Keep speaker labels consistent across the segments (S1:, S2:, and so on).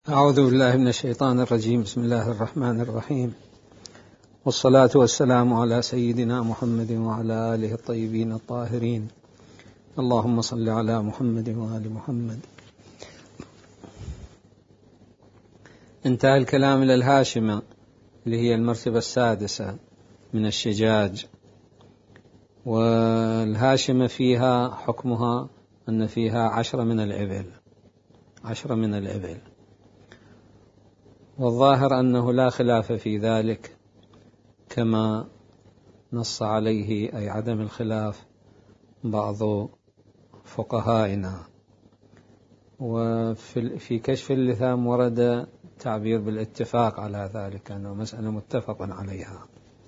S1: أعوذ بالله من الشيطان الرجيم. بسم الله الرحمن الرحيم، والصلاة والسلام على سيدنا محمد وعلى آله الطيبين الطاهرين. اللهم صل على محمد وآل محمد. انتهى الكلام إلى الهاشمة اللي هي المرتبة السادسة من الشجاج، والهاشمة فيها حكمها أن فيها 10 من الإبل، والظاهر أنه لا خلاف في ذلك كما نص عليه أي عدم الخلاف بعض فقهائنا. وفي كشف اللثام ورد تعبير بالاتفاق على ذلك، أنه مسألة متفق عليها.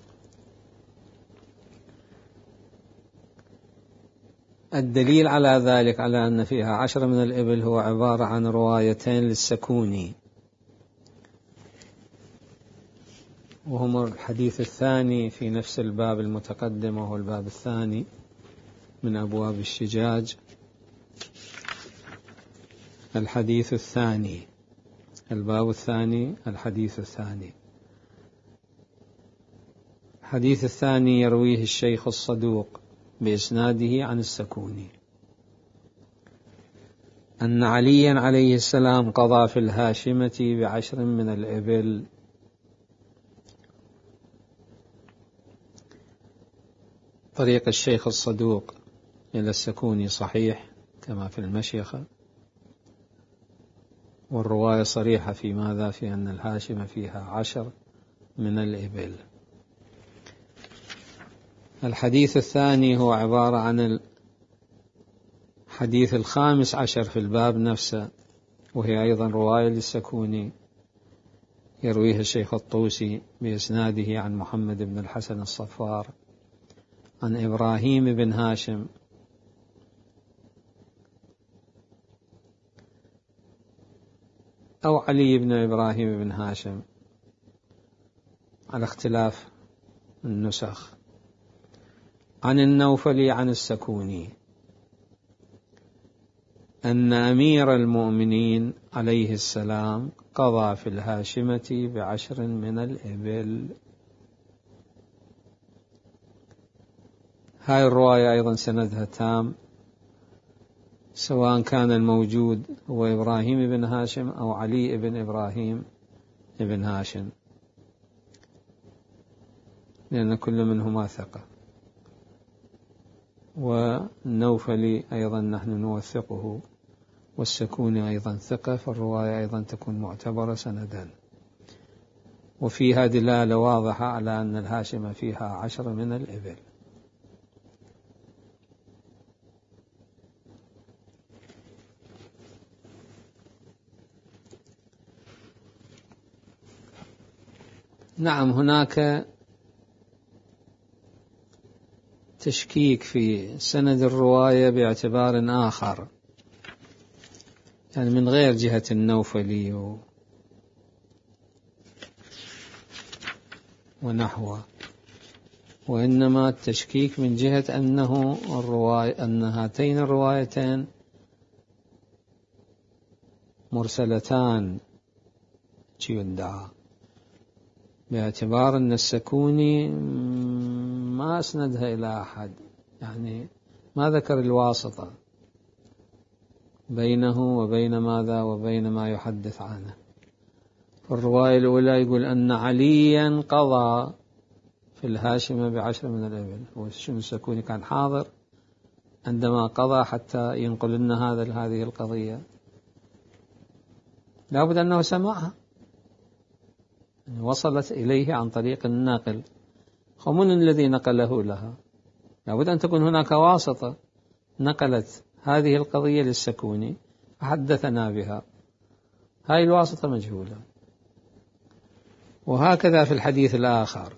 S1: الدليل على ذلك على أن فيها 10 من الإبل هو عبارة عن روايتين للسكوني، وهما الحديث الثاني في نفس الباب المتقدم، وهو الباب الثاني من أبواب الشجاج. الحديث الثاني، الباب الثاني، الحديث الثاني. الحديث الثاني يرويه الشيخ الصدوق بإسناده عن السكوني أن عليا عليه السلام قضى في الهاشمة ب10 من الإبل. طريق الشيخ الصدوق إلى السكوني صحيح كما في المشيخة، والرواية صريحة في ماذا؟ في أن الهاشمة فيها 10 من الإبل. الحديث الثاني هو عبارة عن الحديث ال15 في الباب نفسه، وهي أيضا رواية للسكوني يرويها الشيخ الطوسي بإسناده عن محمد بن الحسن الصفار عن إبراهيم بن هاشم أو علي بن إبراهيم بن هاشم على اختلاف النسخ، عن النوفلي عن السكوني أن أمير المؤمنين عليه السلام قضى في الهاشمة ب10 من الإبل. هاي الرواية أيضا سندها تام، سواء كان الموجود هو إبراهيم بن هاشم أو علي بن إبراهيم بن هاشم، لأن كل منهما ثقة. والنوفلي أيضا نحن نوثقه، والسكوني أيضا ثقة، فالرواية أيضا تكون معتبرة سندا. وفيها دلالة واضحة على أن الهاشمة فيها 10 من الإبل. نعم، هناك تشكيك في سند الرواية باعتبار آخر، يعني من غير جهة النوفلي ونحوه، وإنما التشكيك من جهة أن هاتين الروايتين مرسلتان يدعى، باعتبار أن السكوني ما أسندها إلى أحد، يعني ما ذكر الواسطة بينه وبين ماذا وبين ما يحدث عنه. الرواية الأولى يقول أن عليا قضى في الهاشمة ب10 من الإبل، والشم السكوني كان حاضر عندما قضى حتى ينقل لنا هذه القضية، لابد أنه سمعها، وصلت إليه عن طريق الناقل، ومن الذي نقله لها؟ لابد أن تكون هناك واسطة نقلت هذه القضية للسكوني فحدثنا بها، هاي الواسطة مجهولة. وهكذا في الحديث الآخر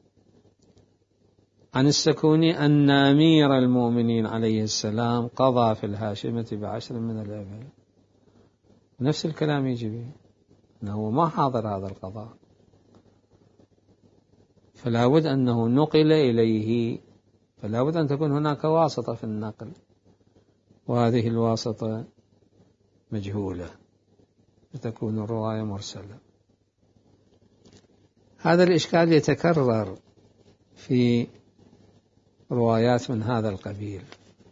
S1: عن السكوني أن أمير المؤمنين عليه السلام قضى في الهاشمة ب10 من الإبل، نفس الكلام يجي به، أنه ما حاضر هذا القضاء، فلا بد أنه نقل إليه، فلا بد أن تكون هناك واسطة في النقل، وهذه الواسطة مجهولة. فتكون الرواية مرسلة. هذا الإشكال يتكرر في روايات من هذا القبيل.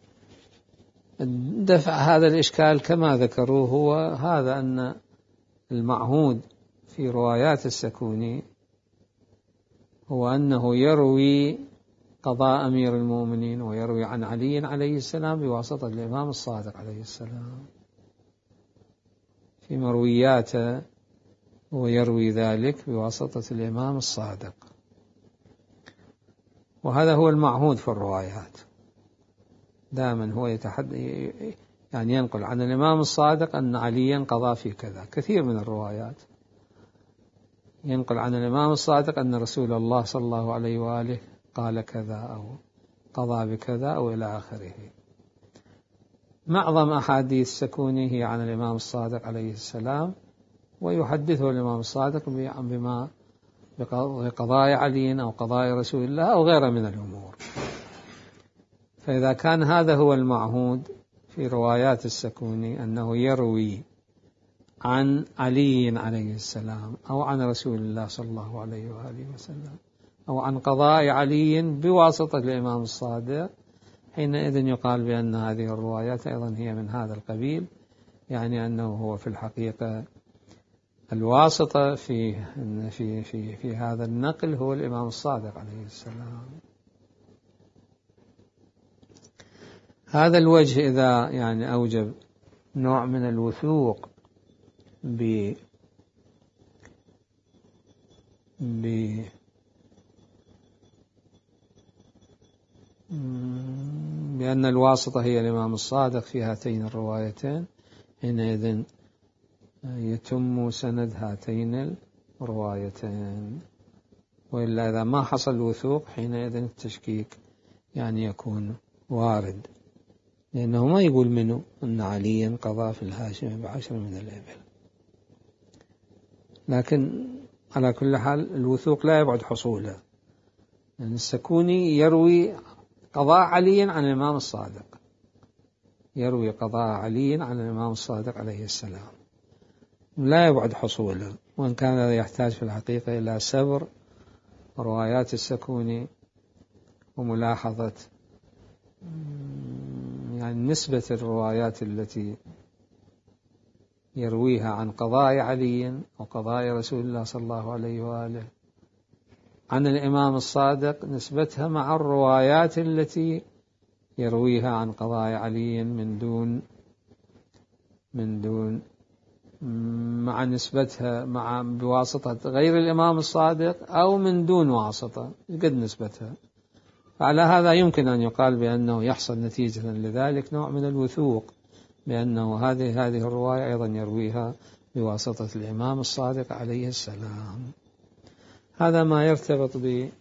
S1: دفع هذا الإشكال كما ذكروه هو هذا، أن المعهود في روايات السكوني هو أنه يروي قضاء أمير المؤمنين ويروي عن علي عليه السلام بواسطة الإمام الصادق عليه السلام في مروياته، ويروي ذلك بواسطة الإمام الصادق، وهذا هو المعهود في الروايات. دائما هو يعني ينقل عن الإمام الصادق أن عليا قضى في كذا. كثير من الروايات ينقل عن الإمام الصادق أن رسول الله صلى الله عليه وآله قال كذا أو قضى بكذا أو إلى آخره. معظم أحاديث السكوني هي عن الإمام الصادق عليه السلام، ويحدثه الإمام الصادق بما بقضاء علي أو قضاء رسول الله أو غيره من الأمور. فإذا كان هذا هو المعهود في روايات السكوني أنه يروي عن علي عليه السلام أو عن رسول الله صلى الله عليه وآله وسلم أو عن قضاء علي بواسطة الإمام الصادق، حينئذ يقال بأن هذه الروايات أيضا هي من هذا القبيل، يعني أنه هو في الحقيقة الواسطة في هذا النقل هو الإمام الصادق عليه السلام. هذا الوجه إذا يعني أوجب نوع من الوثوق بأن الواسطة هي الإمام الصادق في هاتين الروايتين، حينئذ يتم سند هاتين الروايتين. وإلا إذا ما حصل وثوق حينئذ التشكيك يعني يكون وارد، لأنه ما يقول منه أن عليا قضى في الهاشم ب10 من الإبل. لكن على كل حال الوثوق لا يبعد حصوله، يعني السكوني يروي قضاء علي عن الإمام الصادق، يروي قضاء علي عن الإمام الصادق عليه السلام، لا يبعد حصوله، وإن كان هذا يحتاج في الحقيقة إلى سبر روايات السكوني وملاحظة يعني نسبة الروايات التي يرويها عن قضاء علي وقضاء رسول الله صلى الله عليه وآله عن الإمام الصادق، نسبتها مع الروايات التي يرويها عن قضاء علي من دون مع نسبتها مع بواسطة غير الإمام الصادق أو من دون واسطة قد نسبتها. فعلى هذا يمكن أن يقال بأنه يحصل نتيجة لذلك نوع من الوثوق، بأنه هذه الرواية أيضا يرويها بواسطة الإمام الصادق عليه السلام. هذا ما يرتبط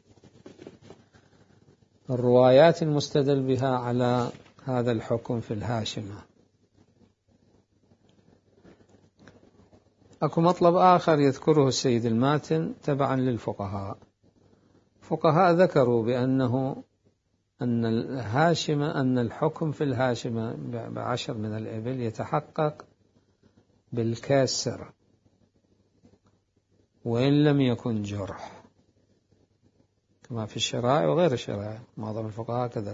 S1: بالروايات المستدل بها على هذا الحكم في الهاشمة. أكو مطلب آخر يذكره السيد الماتن تبعا للفقهاء. فقهاء ذكروا بأن الحكم في الهاشمة ب10 من الإبل يتحقق بالكسر وإن لم يكن جرح، كما في الشرائع وغير الشرائع. معظم الفقهاء كذا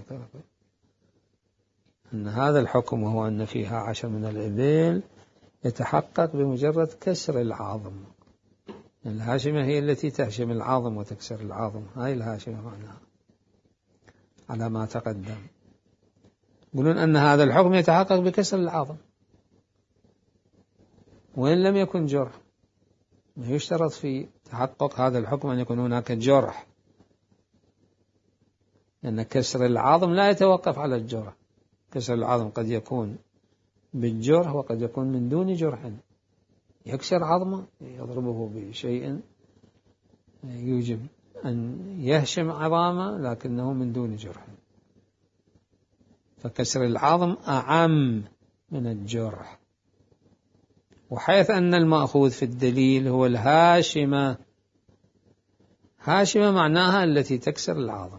S1: أن هذا الحكم وهو أن فيها 10 من الإبل يتحقق بمجرد كسر العظم. الهاشمة هي التي تهشم العظم وتكسر العظم، هاي الهاشمة معناها على ما تقدم. يقولون أن هذا الحكم يتحقق بكسر العظم وإن لم يكن جرح. ما يشترط في تحقق هذا الحكم أن يكون هناك جرح، لأن كسر العظم لا يتوقف على الجرح. كسر العظم قد يكون بالجرح وقد يكون من دون جرح، يكسر عظمه يضربه بشيء يوجب أن يهشم عظامه لكنه من دون جرح. فكسر العظم أعم من الجرح. وحيث أن المأخوذ في الدليل هو الهاشمة، هاشمة معناها التي تكسر العظم،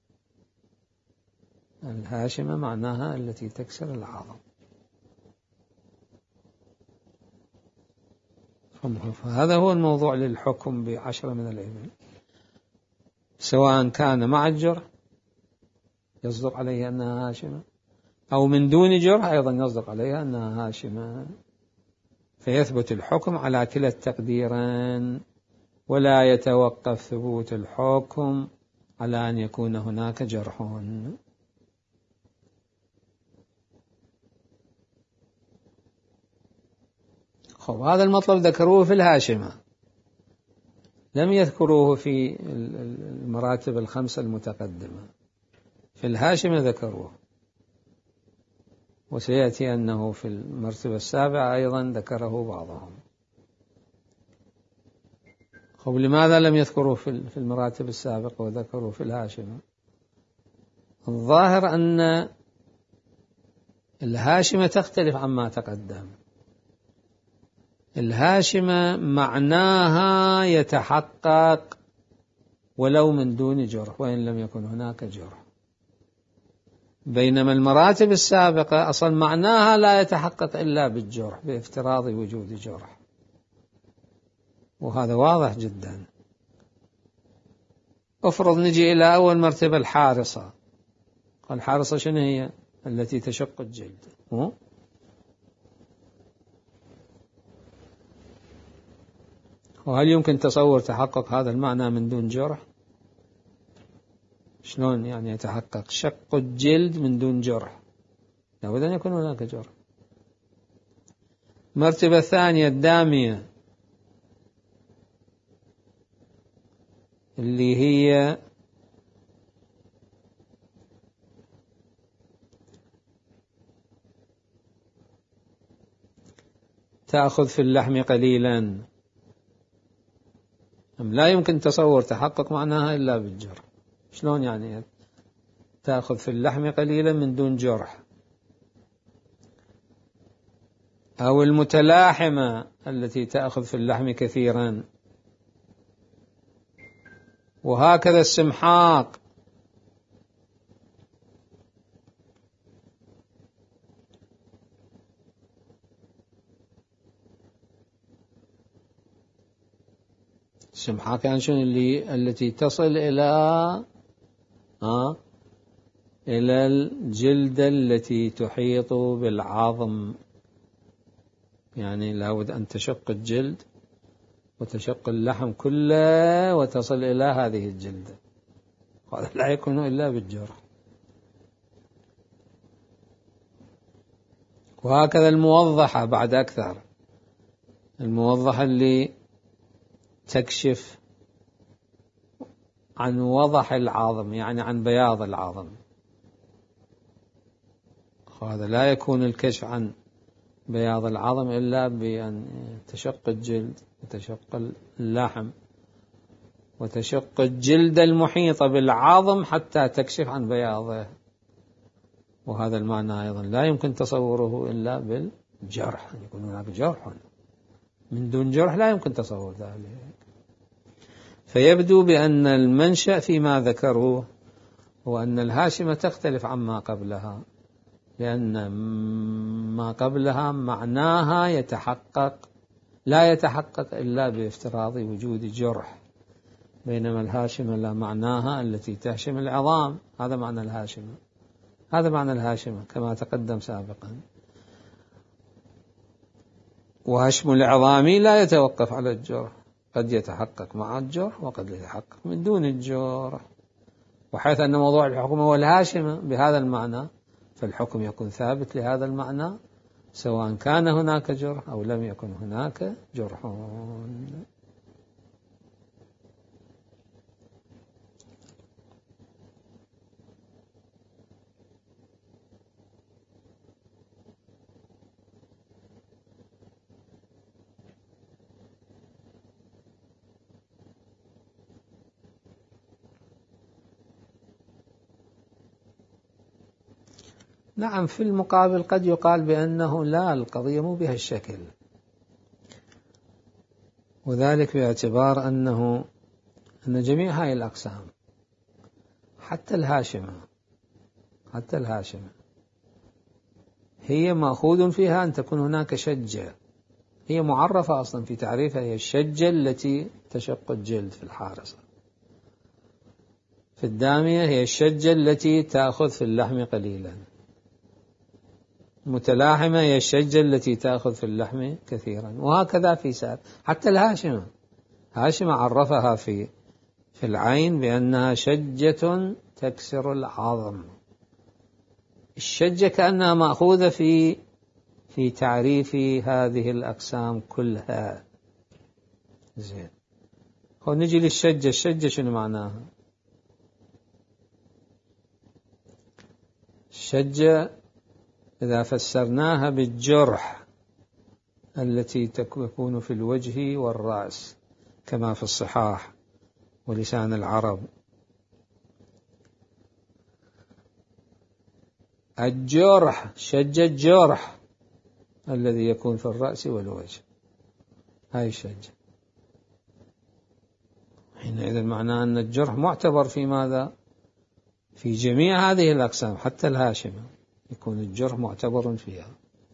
S1: الهاشمة معناها التي تكسر العظم. فهذا هو الموضوع للحكم ب10 من الإبل، سواء كان مع الجرح يصدق عليه أنها هاشمة، أو من دون جرح أيضا يصدق عليها أنها هاشمة، فيثبت الحكم على كلا التقديرين، ولا يتوقف ثبوت الحكم على أن يكون هناك جرح. هذا المطلب ذكروه في الهاشمة، لم يذكروه في المراتب الخمسة المتقدمة، في الهاشمة ذكروه، وسيأتي أنه في المرتبة السابعة أيضا ذكره بعضهم. لماذا لم يذكروه في المراتب السابقة وذكروه في الهاشمة؟ الظاهر أن الهاشمة تختلف عما تقدم. الهاشمة معناها يتحقق ولو من دون جرح وإن لم يكن هناك جرح، بينما المراتب السابقة أصلا معناها لا يتحقق إلا بالجرح بافتراض وجود جرح، وهذا واضح جدا. افرض نجي إلى أول مرتبة الحارصة. الحارصة شنو هي؟ التي تشق الجلد. وهل يمكن تصور تحقق هذا المعنى من دون جرح؟ شلون يعني يتحقق شق الجلد من دون جرح؟ لابد أن يكون هناك جرح. مرتبة ثانية الدامية، اللي هي تأخذ في اللحم قليلا، لا يمكن تصور تحقق معناها إلا بالجرح. شلون يعني تأخذ في اللحم قليلا من دون جرح؟ أو المتلاحمة التي تأخذ في اللحم كثيرا، وهكذا السمحاق. السمحاق يعني شنو؟ التي تصل إلى الجلدة التي تحيط بالعظم، يعني لابد أن تشق الجلد وتشق اللحم كله وتصل إلى هذه الجلدة، هذا لا يكون إلا بالجرح. وهكذا الموضحة بعد أكثر، الموضحة اللي تكشف عن وضح العظم، يعني عن بياض العظم، هذا لا يكون الكشف عن بياض العظم إلا بأن تشق الجلد وتشق اللحم وتشق الجلد المحيطة بالعظم حتى تكشف عن بياضه، وهذا المعنى أيضا لا يمكن تصوره إلا بالجرح، أن يكون هناك جرح. من دون جرح لا يمكن تصور ذلك. فيبدو بأن المنشأ فيما ذكروه هو أن الهاشمة تختلف عما قبلها، لأن ما قبلها معناها لا يتحقق إلا بافتراض وجود جرح، بينما الهاشمة لا معناها التي تهشم العظام. هذا معنى الهاشمة، هذا معنى الهاشمة كما تقدم سابقا. وهشم العظام لا يتوقف على الجرح، قد يتحقق مع الجرح وقد يتحقق من دون الجرح، وحيث أن موضوع الحكم هو الهاشمة بهذا المعنى، فالحكم يكون ثابت لهذا المعنى سواء كان هناك جرح أو لم يكن هناك جرح. نعم، في المقابل قد يقال بأنه لا، القضية مو بهالشكل، وذلك باعتبار أن جميع هاي الأقسام حتى الهاشمة هي مأخوذ فيها أن تكون هناك شجة، هي معرفة أصلا في تعريفها، هي الشجة التي تشق الجلد في الحارصة. في الدامية هي الشجة التي تأخذ في اللحم قليلا. متلاحمة هي الشجة التي تأخذ في اللحم كثيرا، وهكذا في سائر. حتى الهاشمة، هاشمة عرفها في العين بأنها شجة تكسر العظم. الشجة كأنها مأخوذة في تعريف هذه الأقسام كلها. زين، نجي للشجة. الشجة شنو معناها؟ الشجة إذا فسرناها بالجرح التي تكون في الوجه والرأس كما في الصحاح ولسان العرب. الجرح، شجة الجرح الذي يكون في الرأس والوجه، هاي الشجة. حينئذ معناه أن الجرح معتبر في ماذا؟ في جميع هذه الأقسام، حتى الهاشمة يكون الجرح معتبر فيها.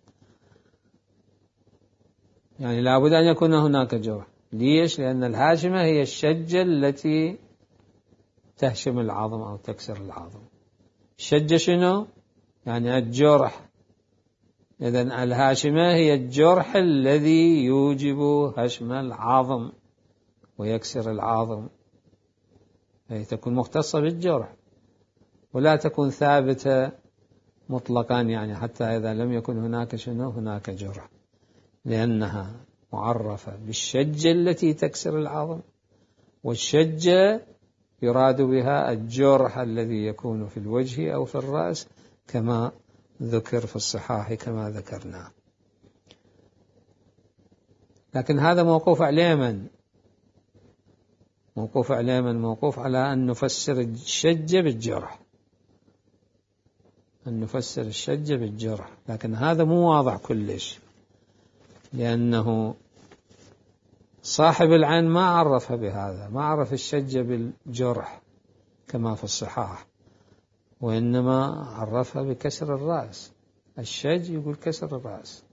S1: يعني لابد أن يكون هناك جرح. ليش؟ لأن الهاشمة هي الشجة التي تهشم العظم أو تكسر العظم. الشجة شنو؟ يعني الجرح. إذن الهاشمة هي الجرح الذي يوجب هشم العظم ويكسر العظم، هي تكون مختصة بالجرح ولا تكون ثابتة مطلقا، يعني حتى إذا لم يكن هناك شنو هناك جرح، لأنها معرفة بالشجة التي تكسر العظم. والشجة يراد بها الجرح الذي يكون في الوجه أو في الرأس كما ذكر في الصحاح كما ذكرنا. لكن هذا موقوف على من؟ موقوف على من؟ موقوف على أن نفسر الشجة بالجرح، أن نفسر الشجة بالجرح. لكن هذا مو واضح كلش، لأنه صاحب العين ما عرفها بهذا، ما عرف الشجة بالجرح كما في الصحاح، وإنما عرفها بكسر الرأس. الشج يقول كسر الرأس،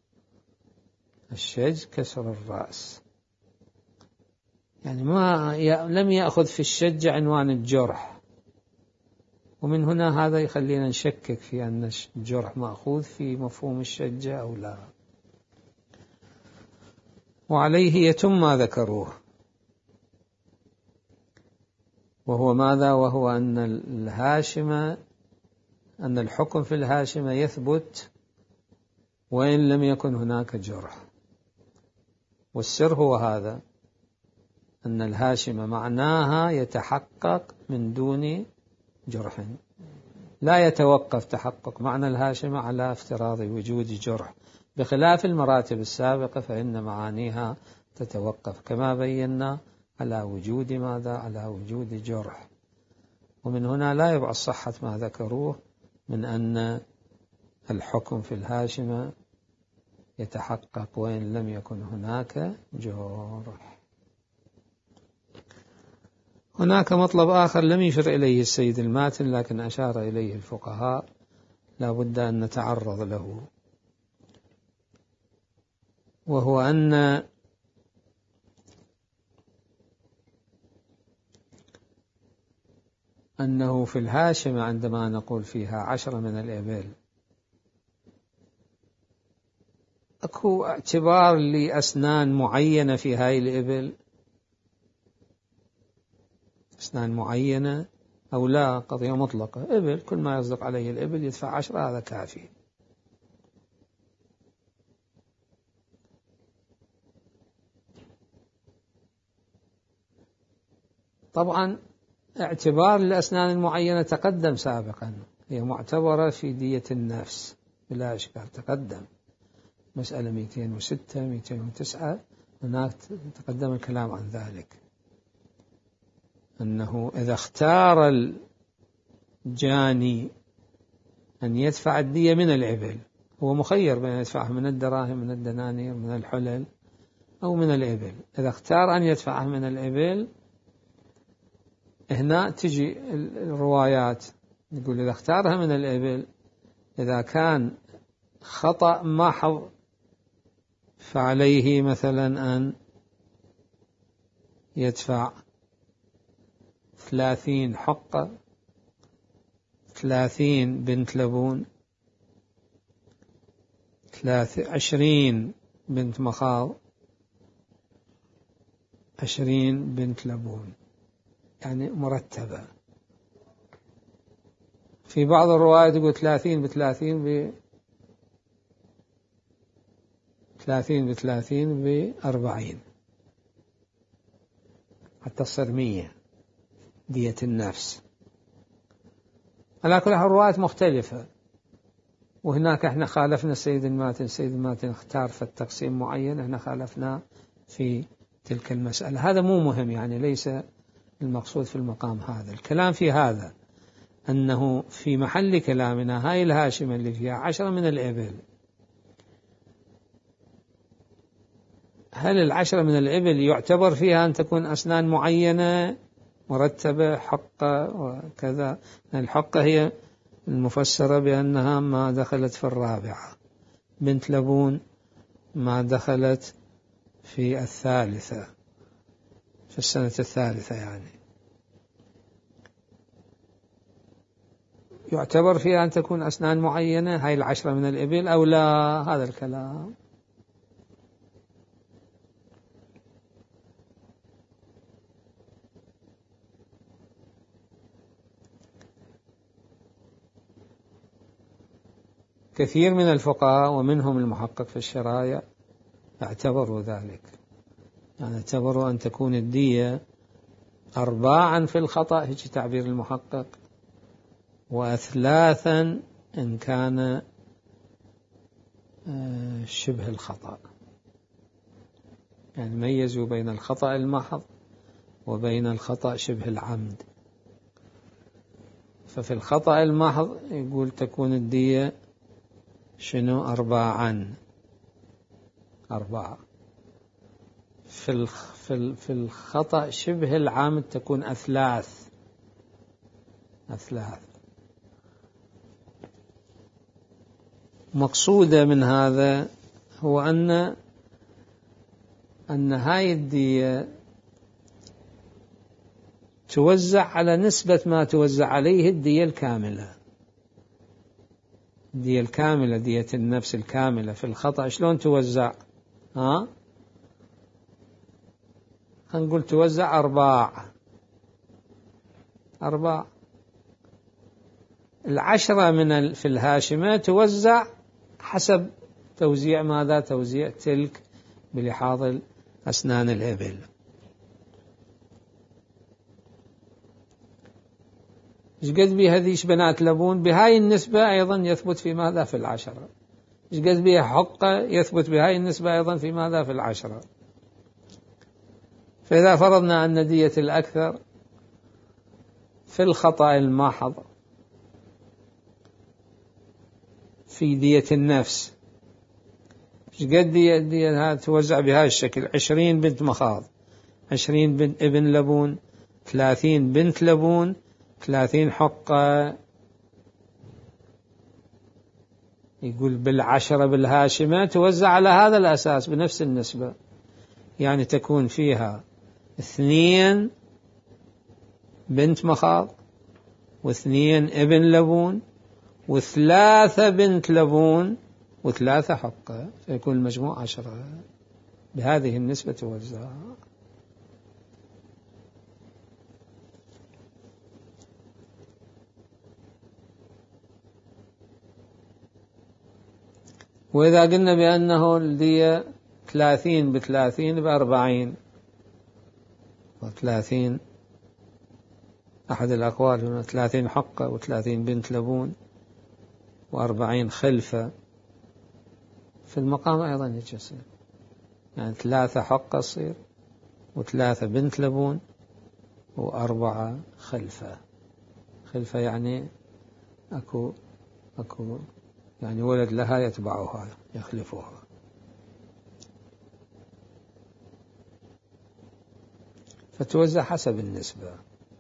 S1: الشج كسر الرأس، يعني لم يأخذ في الشجة عنوان الجرح. ومن هنا هذا يخلينا نشكك في أن الجرح مأخوذ في مفهوم الشجة أو لا. وعليه يتم ما ذكروه، وهو ماذا؟ وهو أن الهاشمة، أن الحكم في الهاشمة يثبت وإن لم يكن هناك جرح. والسر هو هذا، أن الهاشمة معناها يتحقق من دون جرح، لا يتوقف تحقق معنى الهاشمة على افتراض وجود جرح، بخلاف المراتب السابقة فإن معانيها تتوقف كما بينا على وجود ماذا؟ على وجود جرح. ومن هنا لا يبعد صحة ما ذكروه من أن الحكم في الهاشمة يتحقق وإن لم يكن هناك جرح. هناك مطلب آخر لم يشر إليه السيد الماتن لكن أشار إليه الفقهاء، لا بد أن نتعرض له، وهو أنه في الهاشمة عندما نقول فيها 10 من الإبل، أكو اعتبار لأسنان معينة في هاي الإبل، أسنان معينة أو لا؟ قضية مطلقة، إبل كل ما يصدق عليه الإبل يدفع 10، هذا كافي. طبعا اعتبار الأسنان المعينة تقدم سابقا، هي معتبرة في دية النفس بلا إشكال، تقدم مسألة 206 209 هناك تقدم الكلام عن ذلك، أنه إذا اختار الجاني أن يدفع الدية من الإبل، هو مخير بين يدفعها من الدراهم من الدنانير من الحلل أو من الإبل. إذا اختار أن يدفعها من الإبل، هنا تجي الروايات يقول إذا اختارها من الإبل، إذا كان خطأ محض فعليه مثلا أن يدفع 30 حقة، 30 بنت لبون، 20 بنت مخاض، 20 بنت لبون، يعني مرتبة. في بعض الروايات يقول 30 ب30 ب40 حتى تصير 100 دية النفس. على كل حال الروايات مختلفة، وهناك احنا خالفنا السيد الماتن. السيد الماتن اختار في التقسيم معين، احنا خالفنا في تلك المسألة. هذا مو مهم، يعني ليس المقصود في المقام هذا. الكلام في هذا أنه في محل كلامنا هاي الهاشمة اللي فيها 10 من الإبل، هل 10 من الإبل يعتبر فيها أن تكون أسنان معينة مرتبة حقة وكذا؟ الحقة هي المفسرة بأنها ما دخلت في الرابعة، بنت لبون ما دخلت في الثالثة، في السنة الثالثة، يعني يعتبر فيها أن تكون أسنان معينة هاي 10 من الإبل أو لا؟ هذا الكلام. كثير من الفقهاء ومنهم المحقق في الشرايع اعتبروا ذلك، يعني اعتبروا أن تكون الدية 4 في الخطأ، هيك تعبير المحقق، وأثلاثا إن كان شبه الخطأ، يعني ميزوا بين الخطأ المحض وبين الخطأ شبه العمد. ففي الخطأ المحض يقول تكون الدية شنو؟ 4. في الخطأ شبه العمد تكون أثلاث. مقصودة من هذا هو أن هاي الدية توزع على نسبة ما توزع عليه الدية الكاملة. الدية الكاملة، دية النفس الكاملة في الخطأ شلون توزع؟ هنقول توزع 4. 10 في الهاشمة توزع حسب توزيع ماذا؟ توزيع تلك بلحاظ أسنان الإبل. إيش قد بها ذيش بنات لبون بهاي النسبة أيضا يثبت في ماذا؟ في 10. إيش قد بها حقة يثبت بهاي النسبة أيضا في ماذا؟ في 10. فإذا فرضنا أن دية الأكثر في الخطأ الماحظ في دية النفس، إيش قد دية توزع بهذا الشكل؟ 20 بنت مخاض، 20 بنت ابن لبون، 30 بنت لبون، 30 حقة. يقول 10 بالهاشمة توزع على هذا الأساس بنفس النسبة، يعني تكون فيها 2 بنت مخاض، و2 ابن لبون، و3 بنت لبون، و3 حقة، فيكون المجموع 10. بهذه النسبة توزع. وإذا قلنا بأنه الدية 30 ب30 ب40، و30 أحد الأقوال هنا 30 حقة و30 بنت لبون و40 خلفة، في المقام أيضا يجسد، يعني 3 حقة تصير، و3 بنت لبون، و4 خلفة. خلفة يعني أكو يعني ولد لها يتبعها يخلفها. فتوزع حسب النسبة.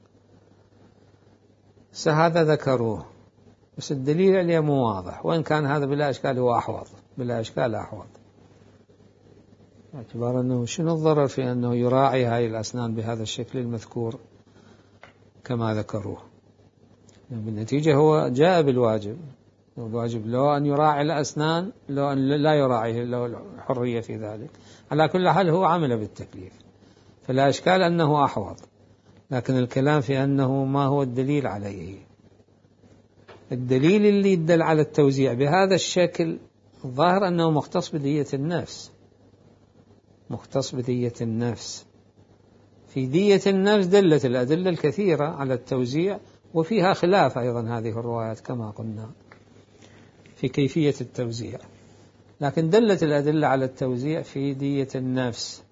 S1: هذا ذكروه، بس الدليل عليه مو واضح، وإن كان هذا بلا إشكال هو أحوط، بلا إشكال أحوط. باعتبار أنه شنو الضرر في أنه يراعي هاي الأسنان بهذا الشكل المذكور كما ذكروه. بالنتيجة هو جاء بالواجب، الواجب لو أن يراعي الأسنان لو أن لا يراعيه، له الحرية في ذلك. على كل حال هو عمل بالتكليف، فلا إشكال أنه أحوط، لكن الكلام في أنه ما هو الدليل عليه. الدليل اللي يدل على التوزيع بهذا الشكل الظاهر أنه مختص بدية النفس، مختص بدية النفس. في دية النفس دلت الأدلة الكثيرة على التوزيع، وفيها خلاف أيضا هذه الروايات كما قلنا في كيفية التوزيع، لكن دلت الأدلة على التوزيع في دية النفس.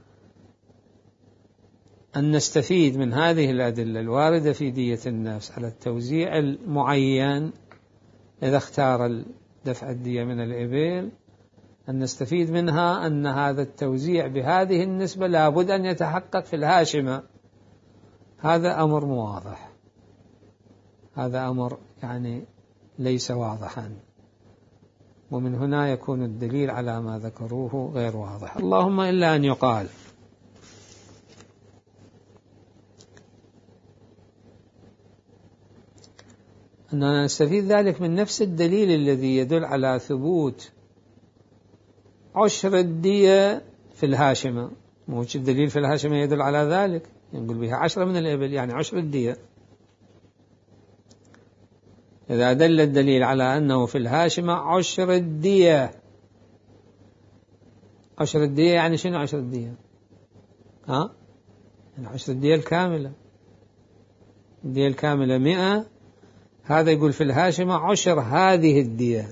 S1: أن نستفيد من هذه الأدلة الواردة في دية النفس على التوزيع المعين إذا اختار دفع الدية من الإبل، أن نستفيد منها أن هذا التوزيع بهذه النسبة لابد أن يتحقق في الهاشمة. هذا أمر واضح، هذا أمر يعني ليس واضحا، ومن هنا يكون الدليل على ما ذكروه غير واضح. اللهم إلا أن يقال أننا نستفيد ذلك من نفس الدليل الذي يدل على ثبوت عشر الدية في الهاشمة. موش الدليل في الهاشمة يدل على ذلك، نقول بها 10 من الإبل يعني 10 الدية. إذا دل الدليل على أنه في الهاشمة 10 الدية، 10 الدية يعني شنو 10 الدية؟ يعني 10 الدية الكاملة، الدية الكاملة 100، هذا يقول في الهاشمة 10 هذه الدية.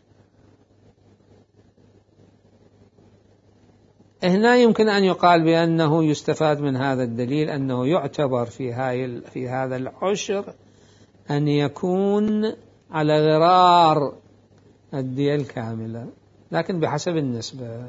S1: هنا يمكن أن يقال بأنه يستفاد من هذا الدليل أنه يعتبر في هذا العشر أن يكون على غرار الدية الكاملة، لكن بحسب النسبة.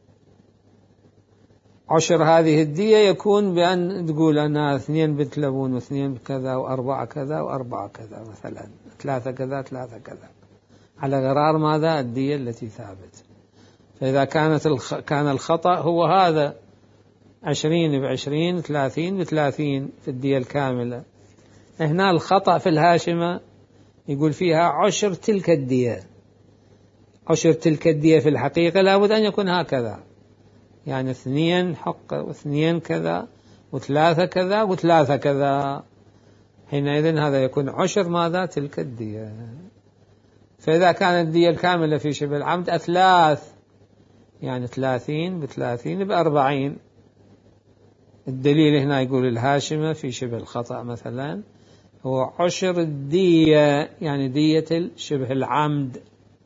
S1: عشر هذه الدية يكون بأن تقول أنا 2 بنت لبون و2 كذا و4 كذا و4 كذا، مثلا 3 كذا 3 كذا، على غرار ماذا؟ الدية التي ثابت. فإذا كان الخطأ هو هذا 20 ب20 30 ب30 في الدية الكاملة، هنا الخطأ في الهاشمة يقول فيها عشر تلك الدية. عشر تلك الدية في الحقيقة لابد أن يكون هكذا، يعني 2 حق و2 كذا و3 كذا و3 كذا، حينئذ هذا يكون عشر ماذا؟ تلك الدية. فإذا كانت الدية الكاملة في شبه العمد أثلاث، يعني 30 ب30 ب40. الدليل هنا يقول الهاشمة في شبه الخطأ مثلا هو عشر الدية، يعني دية شبه العمد،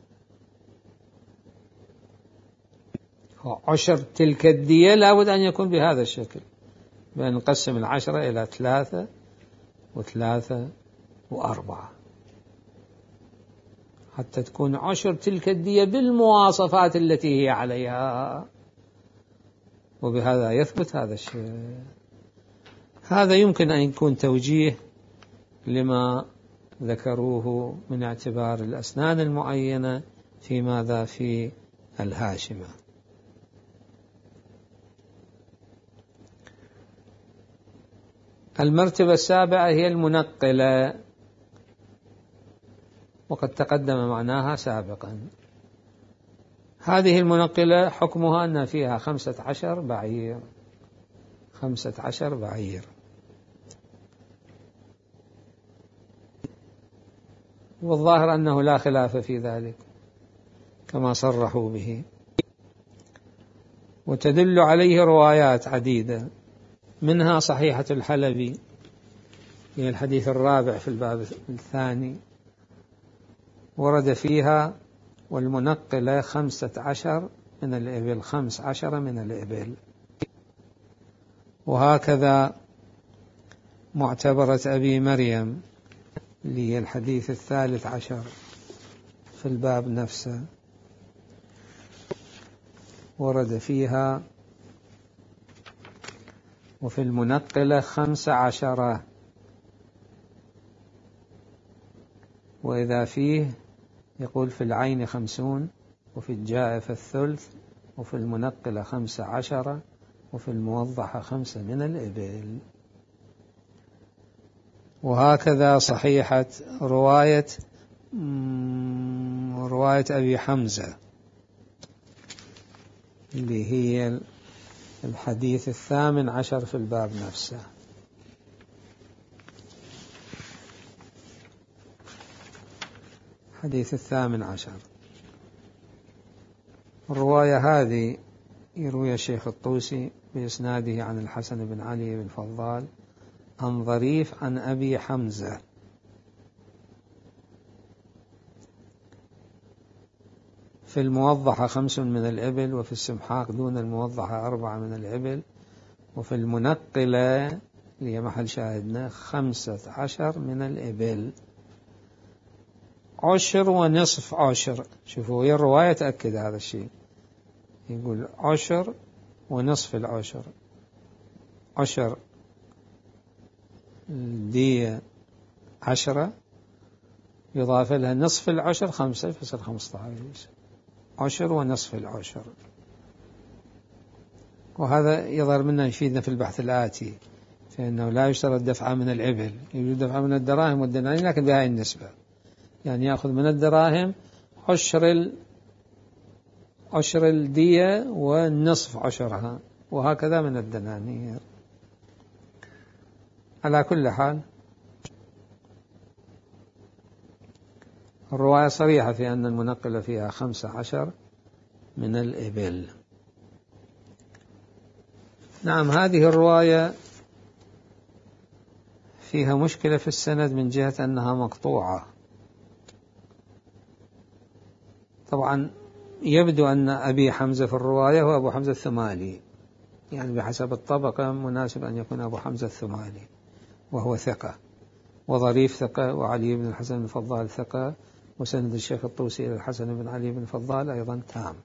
S1: عشر تلك الدية لابد أن يكون بهذا الشكل، بأن نقسم 10 إلى 3 و3 و4 حتى تكون عشر تلك الدية بالمواصفات التي هي عليها، وبهذا يثبت هذا الشيء. هذا يمكن أن يكون توجيه لما ذكروه من اعتبار الأسنان المعينة في ماذا؟ في الهاشمة. المرتبة السابعة هي المنقلة، وقد تقدم معناها سابقا. هذه المنقلة حكمها أن فيها 15 بعير، 15 بعير. والظاهر أنه لا خلاف في ذلك كما صرحوا به، وتدل عليه روايات عديدة، منها صحيحة الحلبي هي الحديث الرابع في الباب الثاني، ورد فيها والمنقلة 15 من الإبل، 15 من الإبل. وهكذا معتبرة أبي مريم اللي هي الحديث 13 في الباب نفسه، ورد فيها وفي المنقلة 15، وإذا فيه يقول في العين 50 وفي الجائفة 1/3 وفي المنقلة 15، وفي الموضحة 5 من الإبل. وهكذا صحيحة رواية أبي حمزة اللي هي الحديث 18 في الباب نفسه. حديث 18 الرواية هذه يروي الشيخ الطوسي بإسناده عن الحسن بن علي بن فضال عن ظريف عن أبي حمزة. في الموضحة 5 من الإبل، وفي السمحاق دون الموضحة 4 من الإبل، وفي المنقلة اللي هي محل شاهدنا 15 من الإبل. 10 ونصف عشر. شوفوا هي الرواية تأكد هذا الشيء، يقول 10 ونصف العشر. 10 دي 10 يضاف لها نصف العشر 5 فصل 15. 10 ونصف العشر. وهذا يظهر منا يفيدنا في البحث الآتي، فإنه لا يشترط دفعة من الإبل، يوجد دفعة من الدراهم والدنانير لكن بهذه النسبة، يعني يأخذ من الدراهم عشر الدية والنصف عشرها، وهكذا من الدنانير. على كل حال الرواية صريحة في أن المنقلة فيها 15 من الإبل. نعم، هذه الرواية فيها مشكلة في السند من جهة أنها مقطوعة. طبعا يبدو أن أبي حمزة في الرواية هو أبو حمزة الثمالي، يعني بحسب الطبقة مناسب أن يكون أبو حمزة الثمالي، وهو ثقة، وظريف ثقة، وعلي بن الحسن بن فضال ثقة، وسند الشيخ الطوسي إلى الحسن بن علي بن فضال أيضا تام.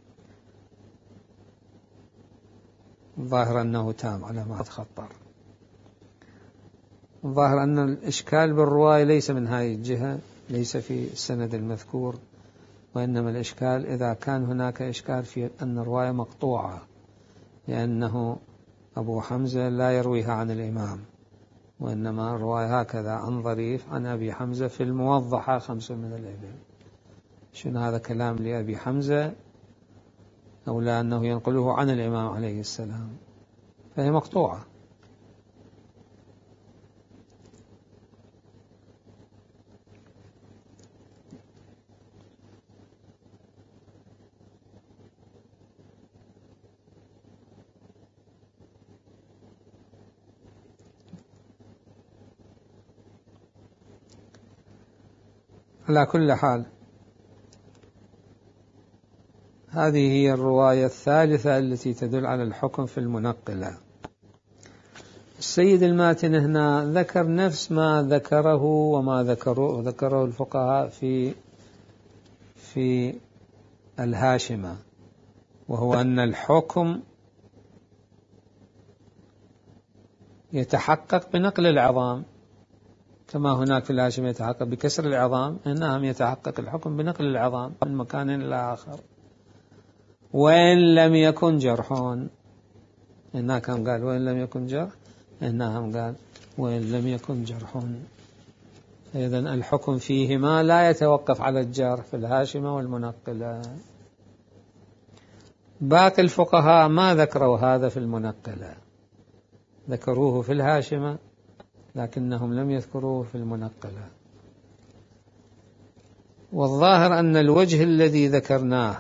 S1: الظاهر أنه تام على ما تخطر. الظاهر أن الإشكال بالرواية ليس من هذه الجهة، ليس في السند المذكور، وإنما الإشكال إذا كان هناك إشكال في أن الرواية مقطوعة، لأنه أبو حمزة لا يرويها عن الإمام، وإنما الرواية هكذا عن ظريف عن أبي حمزة في الموضحة 5 من الإبل. شنو هذا كلام لأبي حمزة أو لأنه ينقله عن الإمام عليه السلام، فهي مقطوعة. على كل حال هذه هي الرواية الثالثة التي تدل على الحكم في المنقلة. السيد الماتن هنا ذكر نفس ما ذكره وما ذكره الفقهاء في الهاشمة، وهو أن الحكم يتحقق بنقل العظام، كما هناك في الهاشمة يتحقق بكسر العظام، هنا يتحقق الحكم بنقل العظام من مكان إلى آخر، وإن لم يكن جرحون. هناك هم قال وإن لم يكن جرح، هنا هم قال وإن لم يكن جرحون. إذن الحكم فيهما لا يتوقف على الجرح في الهاشمة والمنقلة. باقي الفقهاء ما ذكروا هذا في المنقلة، ذكروه في الهاشمة لكنهم لم يذكروه في المنقلة. والظاهر أن الوجه الذي ذكرناه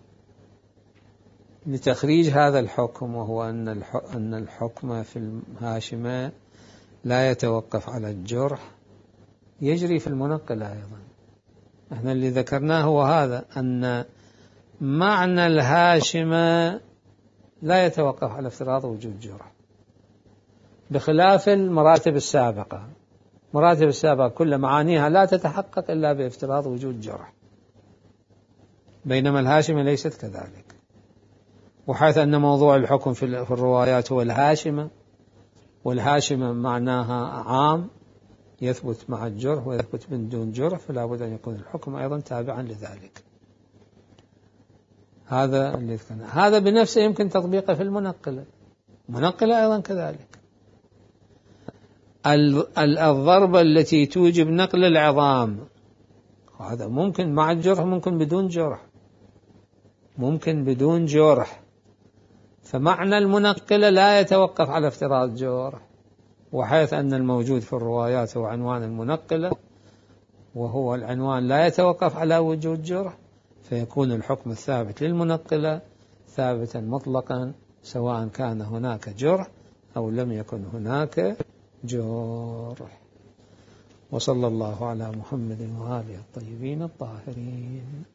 S1: لتخريج هذا الحكم، وهو أن الحكم في الهاشمة لا يتوقف على الجرح، يجري في المنقلة أيضا. احنا اللي ذكرناه هو هذا، أن معنى الهاشمة لا يتوقف على افتراض وجود جرح، بخلاف المراتب السابقة. مراتب السابقة كل معانيها لا تتحقق إلا بافتراض وجود جرح، بينما الهاشمة ليست كذلك. وحيث أن موضوع الحكم في الروايات هو الهاشمة، والهاشمة معناها عام يثبت مع الجرح ويثبت من دون جرح، فلا بد أن يكون الحكم أيضا تابعا لذلك. هذا اللي ذكرنا. هذا بنفسه يمكن تطبيقه في المنقلة أيضا كذلك. الضربة التي توجب نقل العظام هذا ممكن مع الجرح، ممكن بدون جرح. فمعنى المنقلة لا يتوقف على افتراض جرح، وحيث أن الموجود في الروايات هو عنوان المنقلة وهو العنوان لا يتوقف على وجود جرح، فيكون الحكم الثابت للمنقلة ثابتا مطلقا سواء كان هناك جرح أو لم يكن هناك جرح. وصلى الله على محمد وآله الطيبين الطاهرين.